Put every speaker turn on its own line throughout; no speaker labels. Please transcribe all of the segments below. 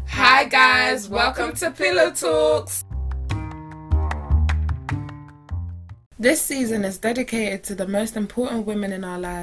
Hi guys, welcome to Pillow Talks. This season is dedicated to the most important women in our lives.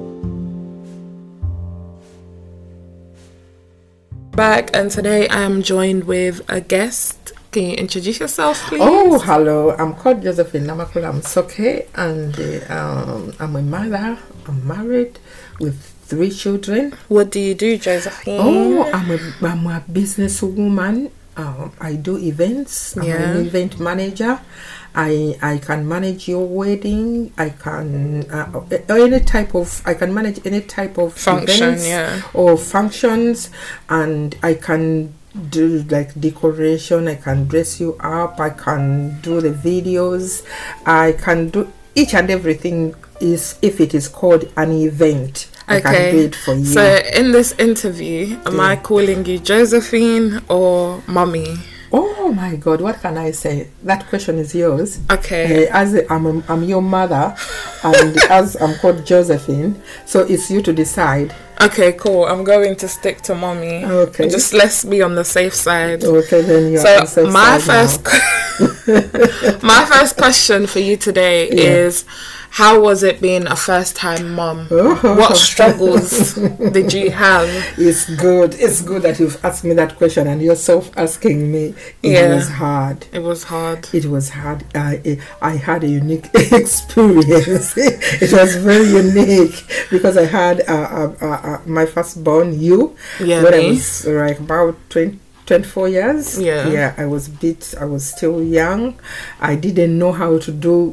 Back, and today I am joined with a guest. Can you introduce yourself, please?
Oh, hello. I'm called Josephine Namakula Msoke, and I'm a mother. I'm married with 3 children.
What do you do, Josephine?
Oh, I'm a businesswoman. I do events. I'm an event manager. I can manage your wedding. I can I can manage any type of
function,
events or functions, and I can do like decoration. I can dress you up. I can do the videos. I can do each and everything. If it is called an event, I can do it for you.
So in this interview, am I calling you Josephine or Mummy?
Oh my God, what can I say? That question is yours.
Okay.
As I'm your mother, and as I'm called Josephine, so it's you to decide.
Okay, cool. I'm going to stick to Mummy.
Okay.
Just let's be on the safe side.
Okay, then you're on the safe side.
My first question for you today is, how was it being a first-time mom? What struggles did you have?
It's good. It's good that you've asked me that question and yourself asking me. It was hard.
It was hard.
It was hard. I had a unique experience. It was very unique because I had my firstborn, when I was like about 24 years. I was still young. I didn't know how to do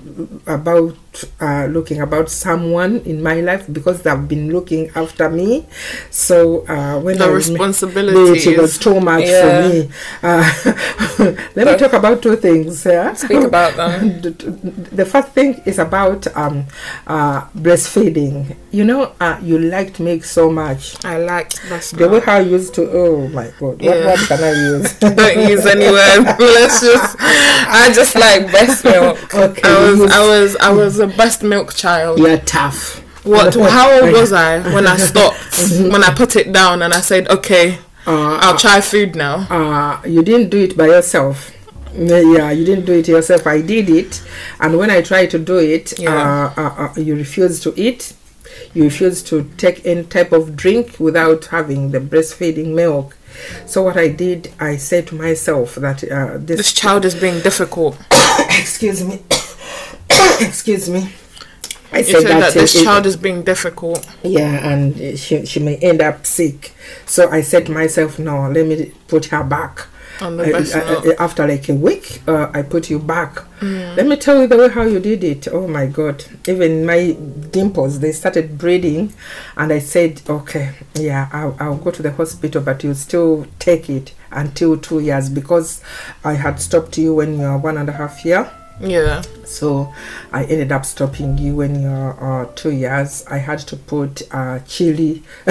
looking about someone in my life because they've been looking after me. So when
the responsibility
was too much for me. Let me talk about 2 things.
Speak about them.
The first thing is about breastfeeding. You know, you liked milk so much.
I liked breast
milk. The way how I used to. Oh my God! What can I use?
Don't use anywhere. I just like breast milk.
Okay.
I was a breast milk child.
You're tough.
How old was I when I stopped? When I put it down and I said, okay, I'll try food now.
You didn't do it by yourself. Yeah, you didn't do it yourself. I did it, and when I tried to do it, you refused to eat. You refused to take any type of drink without having the breastfeeding milk. So what I did, I said to myself that
this child is being difficult.
Excuse me. Excuse me. I
said that this child is being difficult.
Yeah, and she may end up sick. So I said to myself, no, let me put her back. After like a week, I put you back. Let me tell you the way how you did it. Oh my God! Even my dimples, they started bleeding, and I said, okay, I'll go to the hospital, but you still take it until 2 years because I had stopped you when you were 1.5 years.
Yeah.
So I ended up stopping you when you're 2 years. I had to put chili.
You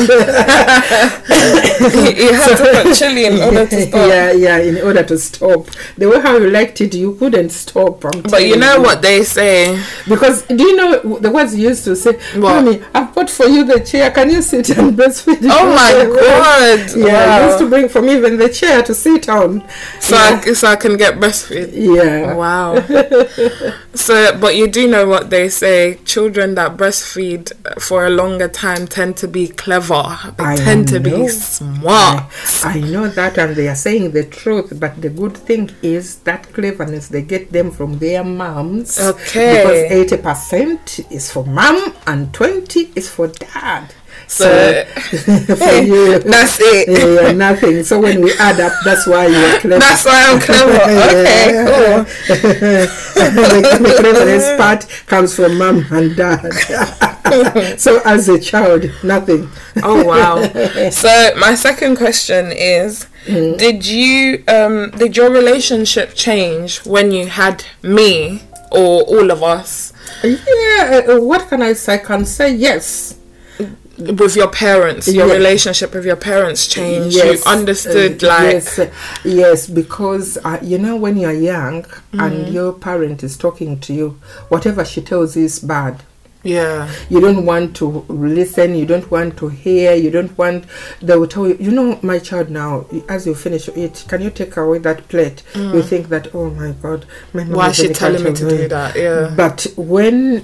had to put chili in order to stop.
In order to stop. The way how you liked it, you couldn't stop.
But you know what they say?
Because do you know the words you used to say? Mommy, I've bought for you the chair. Can you sit and breastfeed?
Oh my God!
I used to bring for me even the chair to sit on,
so I can get breastfeed.
Yeah.
Wow. So, but you do know what they say, children that breastfeed for a longer time tend to be clever. They tend to be smart.
I know that, and they are saying the truth, but the good thing is that cleverness, they get them from their moms.
Okay.
Because 80% is for mom and 20 is for dad.
So
for you,
that's it.
Nothing. So when we add up, that's why you're clever.
That's why I'm clever. Okay, cool.
The cleverness part comes from mom and dad. So as a child, nothing.
Oh wow. So my second question is, did your relationship change when you had me or all of us?
Yeah. What can I say? I can say yes.
With your parents, your relationship with your parents changed. You understood,
yes, because you know, when you're young and your parent is talking to you, whatever she tells you is bad.
Yeah.
You don't want to listen, you don't want to hear, you don't want, they will tell you, you know, my child, now, as you finish to eat, can you take away that plate? You think that, oh my God, my mom
why is she telling me to do that? Yeah.
But when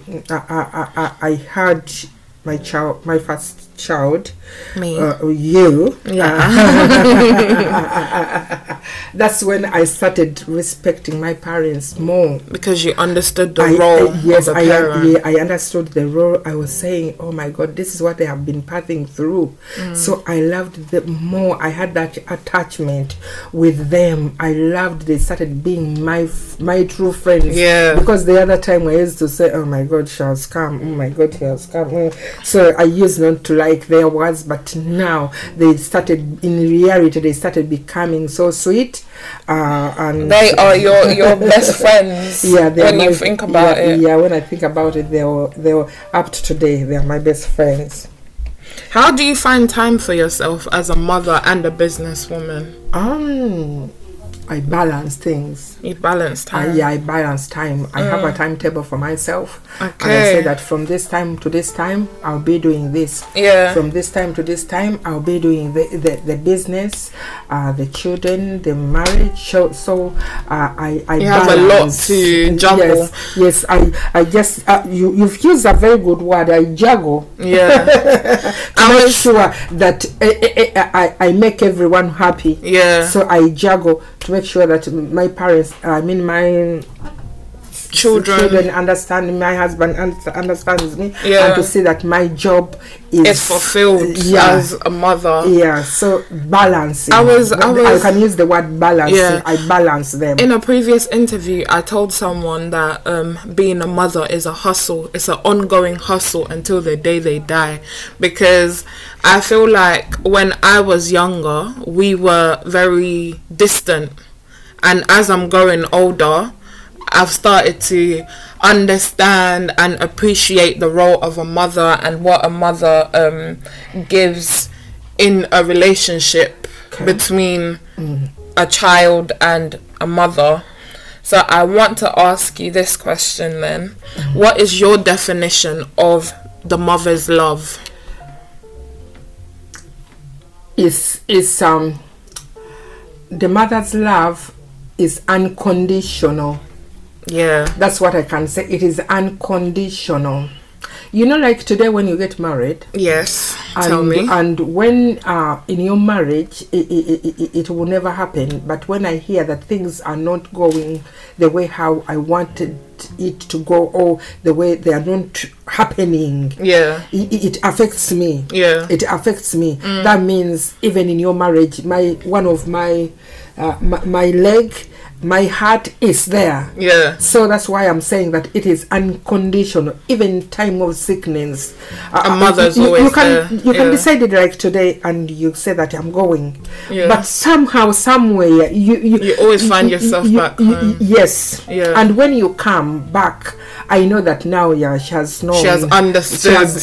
I had my child, my first child,
me,
you,
yeah.
That's when I started respecting my parents more,
because you understood the role.
Yes,
of a parent.
I understood the role. I was saying, oh my God, this is what they have been passing through. So I loved them more. I had that attachment with them. I loved. They started being my true friends.
Yeah.
Because the other time I used to say, oh my God, she has come. Oh my God, she has come. So I used not to like their words, but now they started, in reality, they started becoming so sweet. And
they are your best friends.
Yeah,
when you think about it.
Yeah, when I think about it, they were up to today. They are my best friends.
How do you find time for yourself as a mother and a businesswoman?
I balance things.
You balance time?
I balance time. I have a timetable for myself.
Okay.
And I say that from this time to this time, I'll be doing this.
Yeah.
From this time to this time, I'll be doing the business, the children, the marriage. So I
you
balance.
have a lot to juggle.
Yes. I just you've used a very good word. I juggle.
Yeah.
to make sure that I make everyone happy.
Yeah.
So I juggle to make sure that my parents, my children understand, my husband understands me, and to see that my job is
fulfilled as a mother.
Yeah, so balancing. I can use the word balance.
Yeah.
I balance them.
In a previous interview, I told someone that being a mother is a hustle. It's an ongoing hustle until the day they die, because I feel like when I was younger, we were very distant, and as I'm growing older, I've started to understand and appreciate the role of a mother and what a mother gives in a relationship between a child and a mother. So I want to ask you this question then. What is your definition of the mother's love?
The mother's love is unconditional.
Yeah,
that's what I can say. It is unconditional. You know, like today when you get married.
Yes. Tell me.
And when in your marriage, it will never happen. But when I hear that things are not going the way how I wanted it to go, or the way they are not happening, it affects me. Yeah, it affects me. That means even in your marriage, my leg, my heart is there. Yeah. So that's why I'm saying that it is unconditional. Even in time of sickness,
a mother's always there.
You can decide it like today, and you say that I'm going. Yeah. But somehow, somewhere, you
always find yourself back home.
Yes. Yeah. And when you come back, I know that now, she has known.
She has understood life.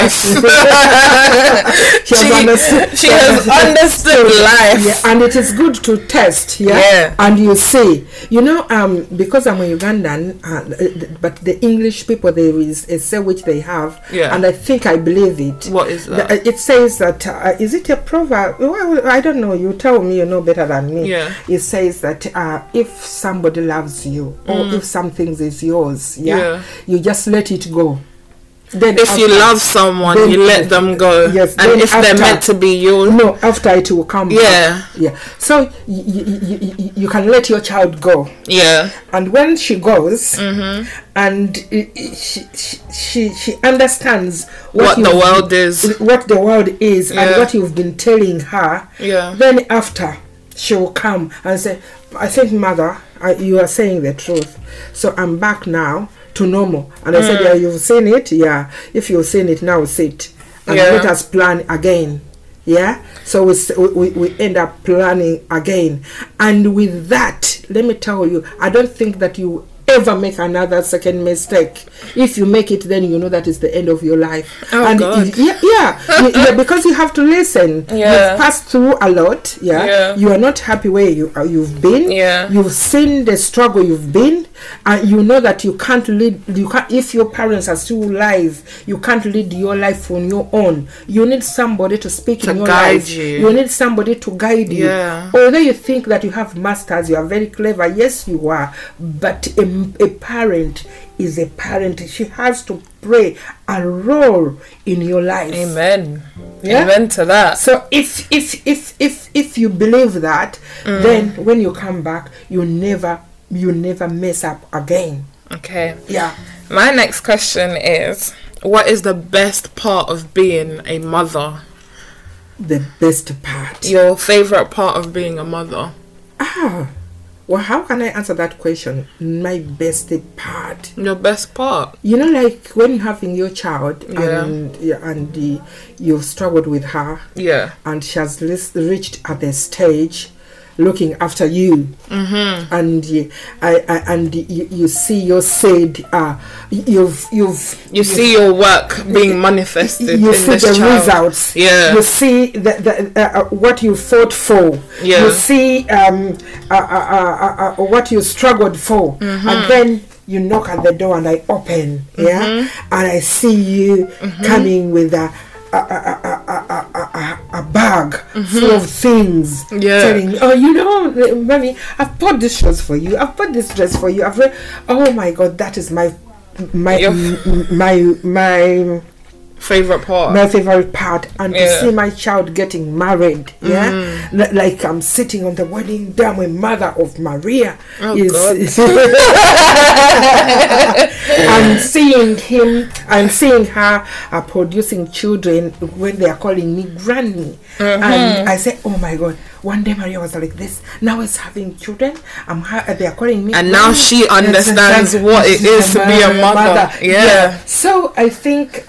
She has understood life.
Yeah. And it is good to test. Yeah. And you see. You know, because I'm a Ugandan, but the English people, there is a say which they have, and I think I believe it.
What is that?
It says that, is it a proverb? Well, I don't know. You tell me, you know better than me. Yeah. It says that if somebody loves you, or if something is yours, you just let it go.
Then if you love someone, you let them go. Yes, and if they're meant to be yours,
after it will come back. Yeah. So you can let your child go. Yeah. And when she goes, and she understands
what the world is,
and what you've been telling her. Yeah. Then after, she will come and say, I think, Mother, you are saying the truth. So I'm back now to normal. And I said, you've seen it. Yeah, if you've seen it, now sit and let us plan again. Yeah, so we end up planning again. And with that, let me tell you, I don't think that you ever make another second mistake. If you make it, then you know that is the end of your life.
Oh,
and
God.
Yeah, because you have to listen.
Yeah.
You've passed through a lot. Yeah. You are not happy where you've been.
Yeah.
You've seen the struggle you've been, and you know that you can't lead. If your parents are still alive, you can't lead your life on your own. You need somebody to speak in your life. You need somebody to guide you.
Yeah.
Although you think that you have masters, you are very clever. Yes, you are. But a parent is a parent. She has to play a role in your life.
Amen.
Yeah?
Amen to that.
So if you believe that, then when you come back, you never mess up again.
Okay.
Yeah.
My next question is, what is the best part of being a mother?
The best part.
Your favorite part of being a mother?
Well, how can I answer that question? My best part.
Your best part?
You know, like when you're having your child and you've struggled with her.
Yeah.
And she has reached at the stage looking after you, and you see your seed. You
see your work being manifested.
You
in
see
this
the
child.
results.
Yeah.
You see what you fought for.
Yeah.
You see what you struggled for, and then you knock at the door and I open. Yeah, and I see you coming with a bag full of things, telling me, oh, you know, mommy, I've bought this shoes for you, I've bought this dress for you, oh my God, that is my
favorite part.
My favorite part. And to see my child getting married, like I'm sitting on the wedding day, my mother of Maria. I'm seeing her producing children when they are calling me granny. And I said, oh my God, one day Maria was like this, now it's having children, they are calling me
and
granny.
Now she understands what it is to be a mother. Yeah.
So I think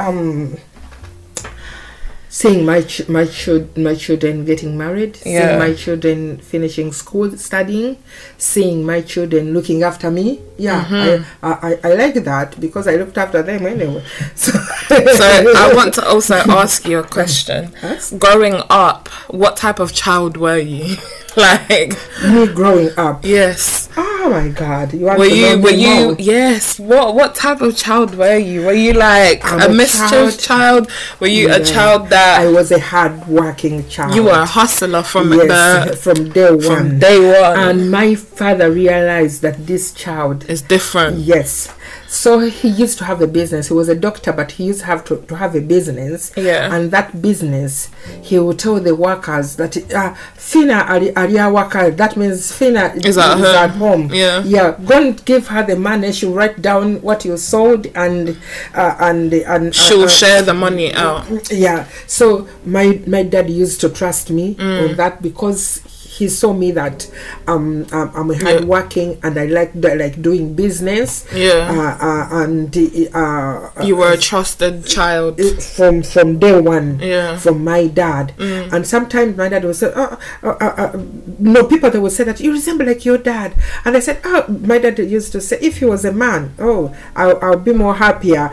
seeing my children getting married, seeing my children finishing school, studying, seeing my children looking after me. I like that because I looked after them anyway. So
I want to also ask you a question. Growing up, what type of child were you? Like
me growing up?
Yes.
Oh my God!
Were you? Yes. What type of child were you? Were you like a mischief child? Were you a child that?
I was a hard-working child.
You were a hustler from
day one. From
day one.
And my father realized that this child
is different.
Yes. So he used to have a business. He was a doctor, but he used to have to have a business.
Yeah.
And that business, he would tell the workers that Fina Aria worker. That means Fina is at home.
Yeah.
Yeah. Go and give her the money. She'll write down what you sold and
she'll share the money out.
Yeah. So my dad used to trust me on that because he saw me that I'm hardworking and I like doing business.
Yeah.
And
you were a trusted child
from day one.
Yeah.
From my dad. And sometimes my dad would say, no, people that would say that you resemble like your dad. And I said, my dad used to say, if he was a man, I'll be more happier.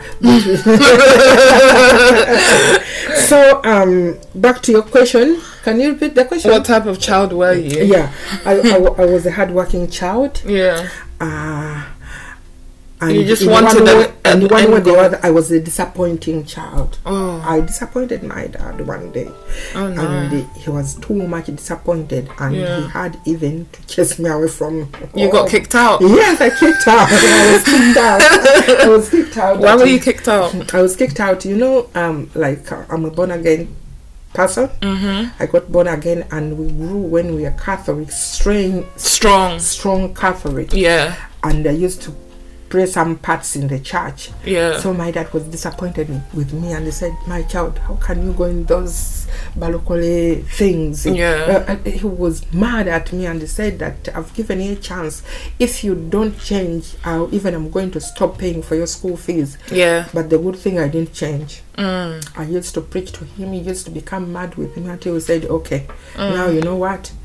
So back to your question. Can you repeat the question?
What type of child were you?
Yeah, I was a hardworking child.
Yeah.
And
you just wanted
one way or the other, I was a disappointing child.
Oh.
I disappointed my dad one day.
Oh no.
And he was too much disappointed, and he had even to chase me away from home.
You got kicked out?
Yes, I kicked out. I was kicked out.
Why were you kicked out?
I was kicked out. You know, I'm a born again person. I got born again, and we grew when we were Catholic, strong Catholic.
Yeah.
And I used to play some parts in the church.
Yeah.
So my dad was disappointed with me, and he said, "My child, how can you go in those balokole things?"
Yeah.
He was mad at me, and he said that I've given you a chance. If you don't change, I'm going to stop paying for your school fees.
Yeah.
But the good thing, I didn't change. I used to preach to him. He used to become mad with me until he said, "Okay, now you know what?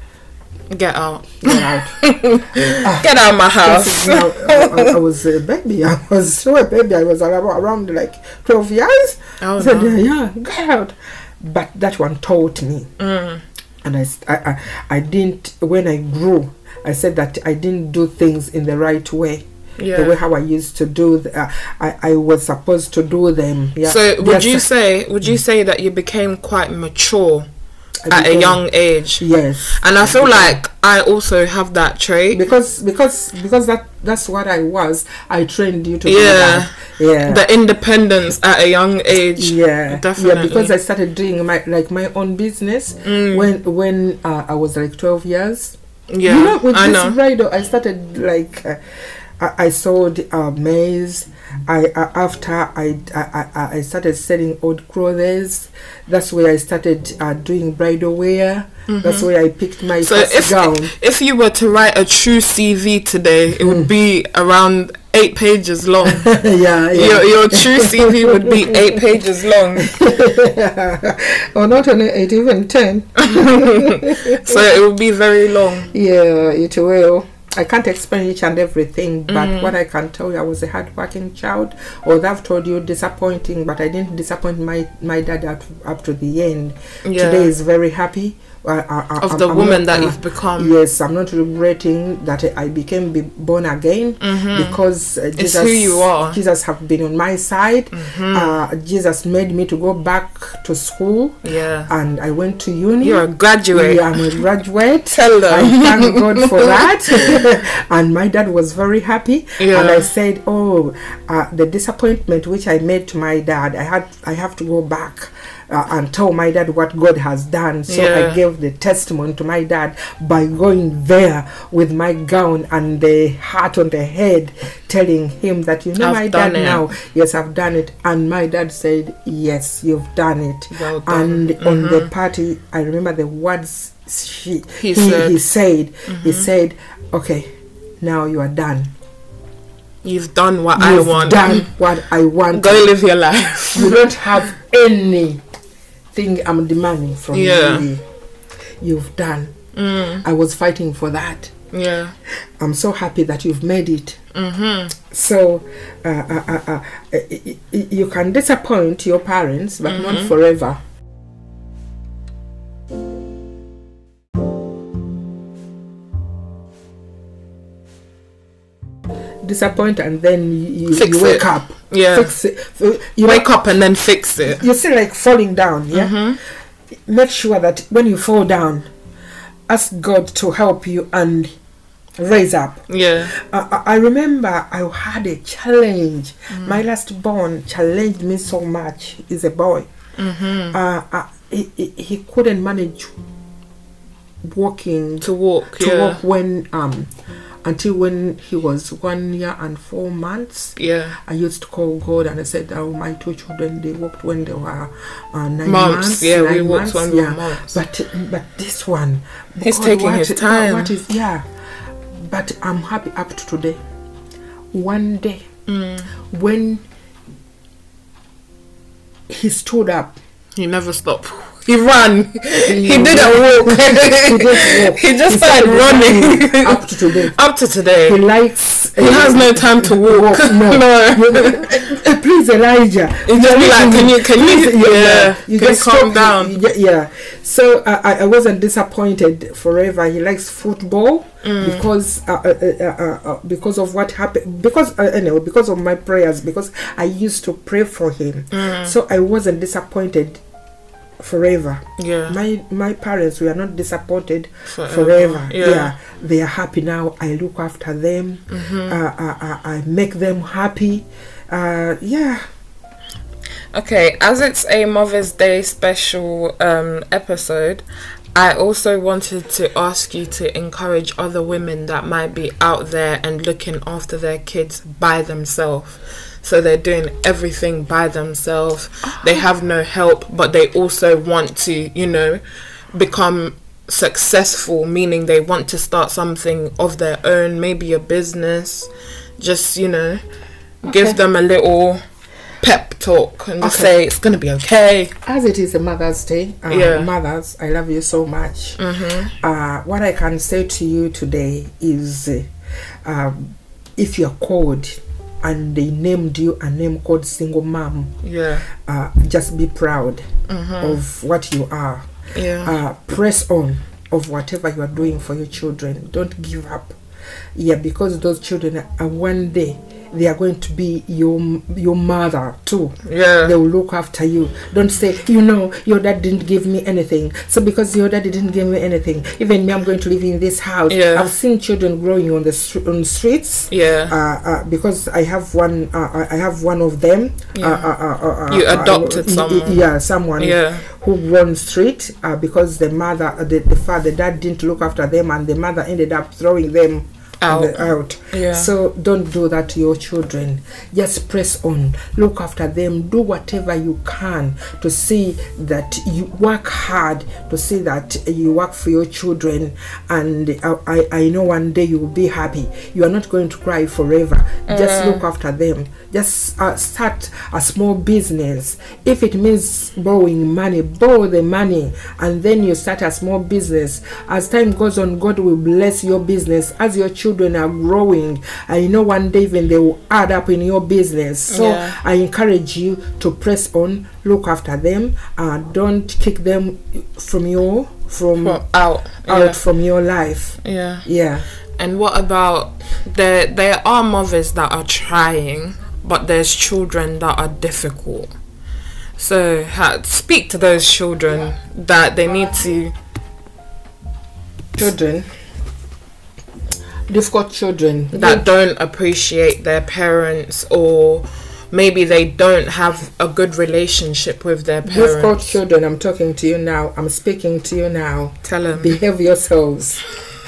Get out.
Get out.
Get out of my house.
I was a baby. I was still a baby. I was around like 12 years.
Oh,
I said, yeah, get out. But that one taught me. And I didn't, when I grew, I said that I didn't do things in the right way. The way how I used to do, I was supposed to do them. Yeah.
So would you say that you became quite mature at a young age?
Yes.
And I feel like I also have that trait
because that's what I was. I trained you to do that. Yeah.
The independence at a young age.
Yeah.
Definitely.
Yeah, because I started doing my own business when I was like 12 years.
Yeah.
You know, with this bridal, I started like I sold maize. After I started selling old clothes. That's where I started doing bridal wear. That's where I picked my first gown.
If you were to write a true CV today, it would be around 8 pages long.
Yeah.
Your true CV would be 8 pages long.
Or not only 8, even 10.
So it will be very long.
Yeah, it will. I can't explain each and everything, but what I can tell you, I was a hardworking child. Although I've told you disappointing, but I didn't disappoint my dad up to the end.
Yeah.
Today is very happy.
Of the woman that you've become.
Yes, I'm not regretting that I became born again because
it's who you are.
Jesus have been on my side. Jesus made me to go back to school.
Yeah.
And I went to uni.
You're a graduate.
Yeah, I'm a graduate.
Tell them.
I thank God for that. And my dad was very happy.
Yeah.
And I said, the disappointment which I made to my dad, I have to go back and tell my dad what God has done. So I gave the testimony to my dad by going there with my gown and the hat on the head, telling him that, my dad now, yes, I've done it. And my dad said, yes, you've done it.
Well done.
And on the party, I remember the words he said, okay, now you are done.
You've done what I want.
You've done what I want.
Go live your life.
You don't have anything I'm demanding from you. You've done. I was fighting for that.
Yeah.
I'm so happy that you've made it. So you can disappoint your parents, but not forever. Disappoint and then you wake up.
Yeah.
Fix it. You
wake up and then fix it.
You're still like falling down. Yeah. Make sure that when you fall down, ask God to help you and raise up.
Yeah.
I remember I had a challenge. My last born challenged me so much. He's a boy. He couldn't manage walking
to walk
when until when he was 1 year and 4 months.
Yeah.
I used to call God and I said, my 2 children, they walked when they were 9
months. Yeah, we walked when we were months.
But this one,
he's taking his time.
But I'm happy up to today. One day, when he stood up,
he never stopped. He ran. He didn't walk. He just started running.
Up to today.
Up to today.
He likes.
He has no time to walk.
No. Please, Elijah.
He's just like, can you just calm down.
Yeah. So I wasn't disappointed forever. He likes football because of what happened. Because of my prayers. Because I used to pray for him. So I wasn't disappointed forever.
Yeah.
My parents were not disappointed forever. Yeah. They are happy now. I look after them. I make them happy. Yeah.
Okay, as it's a Mother's Day special episode, I also wanted to ask you to encourage other women that might be out there and looking after their kids by themselves. So they're doing everything by themselves. They have no help, but they also want to, become successful, meaning they want to start something of their own, maybe a business. Just, give them a little pep talk and just say it's gonna be okay.
As it is a Mother's Day, mothers, I love you so much. What I can say to you today is, if you're called and they named you a name called single mom, just be proud of what you are. Press on of whatever you are doing for your children. Don't give up. Because those children are one day they are going to be your mother too. They will look after you. Don't say, your dad didn't give me anything, so because your dad didn't give me anything, even me, I'm going to live in this house. I've seen children growing on the streets. Because I have one of them.
You adopted someone.
Someone who won street because the dad didn't look after them, and the mother ended up throwing them out. So don't do that to your children. Just press on, look after them, do whatever you can to see that you work hard, to see that you work for your children, and I know one day you will be happy. You are not going to cry forever. Just look after them. Just start a small business. If it means borrowing money, borrow the money, and then you start a small business. As time goes on, God will bless your business. As your children are growing, I know one day even they will add up in your business. So I encourage you to press on, look after them, don't kick them from your from your life.
And what about there are mothers that are trying, but there's children that are difficult? So speak to those children that they need to.
Difficult children
that don't appreciate their parents, or maybe they don't have a good relationship with their parents.
Difficult children, I'm talking to you now. I'm speaking to you now.
Tell them.
Behave yourselves.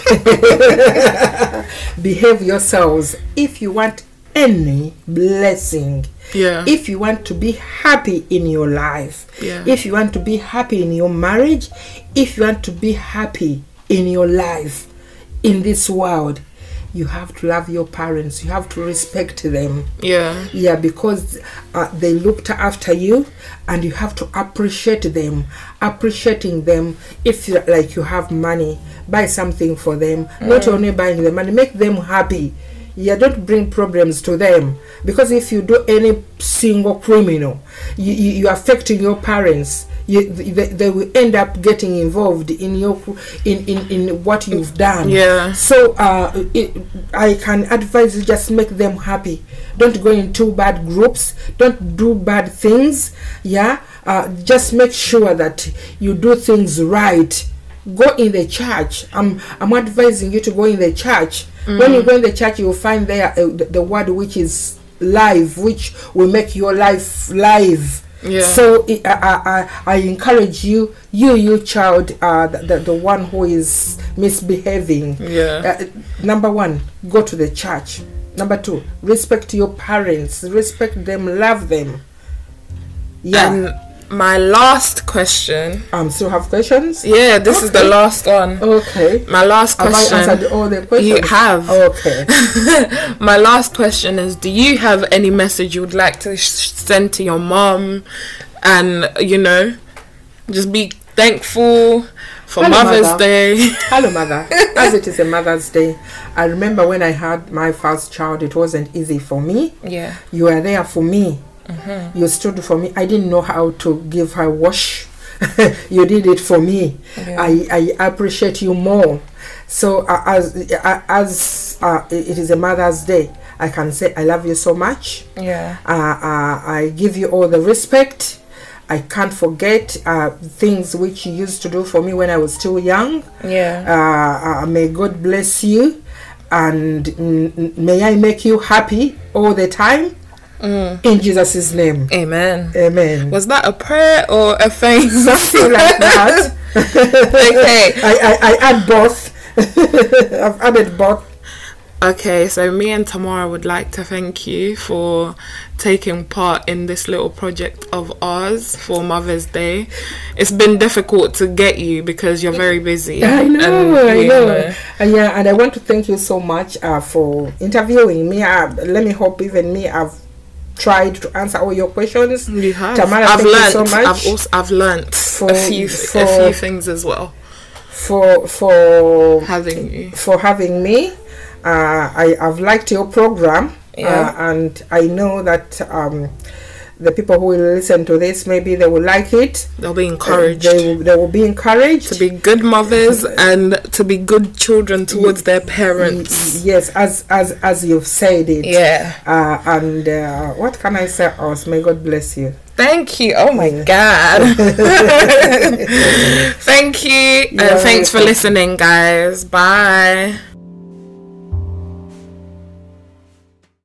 Behave yourselves. If you want any blessing, if you want to be happy in your life, if you want to be happy in your marriage, if you want to be happy in your life in this world, you have to love your parents. You have to respect them. Because they looked after you, and you have to appreciate them. Appreciating them, if you have money, buy something for them. Not only buying them money, make them happy. Don't bring problems to them, because if you do any single criminal, you affecting your parents. They will end up getting involved in in what you've done. So I can advise you, just make them happy. Don't go into bad groups. Don't do bad things. Just make sure that you do things right. Go in the church. I'm advising you to go in the church. When you go in the church, you will find there the word which is live, which will make your life live. So I encourage you child, the one who is misbehaving. Number one, go to the church. Number two, respect your parents. Respect them, love them.
And my last question.
Still have questions?
This is the last one.
Okay.
My last question.
Have I answered all the questions?
You have.
Okay.
My last question is, do you have any message you would like to send to your mom? And, just be thankful for Mother's Day.
Hello, Mother. As it is a Mother's Day, I remember when I had my first child, it wasn't easy for me. You were there for me. You stood for me. I didn't know how to give her wash. You did it for me. I appreciate you more. So as it is a Mother's Day, I can say I love you so much. I give you all the respect. I can't forget things which you used to do for me when I was still young. May God bless you, and may I make you happy all the time. In Jesus' name.
Amen.
Amen.
Was that a prayer or a thanks?
Something like that.
Okay.
I add both. I've added both.
Okay, so me and Tamara would like to thank you for taking part in this little project of ours for Mother's Day. It's been difficult to get you because you're very busy.
I know. And I want to thank you so much for interviewing me. Let me hope even me, I've tried to answer all your questions.
You have.
Tamara,
I've
thank
learned.
you so much.
I've learned a few things as well.
For having me. I've liked your program, and I know that the people who will listen to this, maybe they will like it.
They'll be encouraged.
They will be encouraged
to be good mothers and to be good children towards their parents.
Yes, as you've said it.
Yeah.
And what can I say else? May God bless you.
Thank you. Oh my God. Thank you. Thanks for listening, guys. Bye.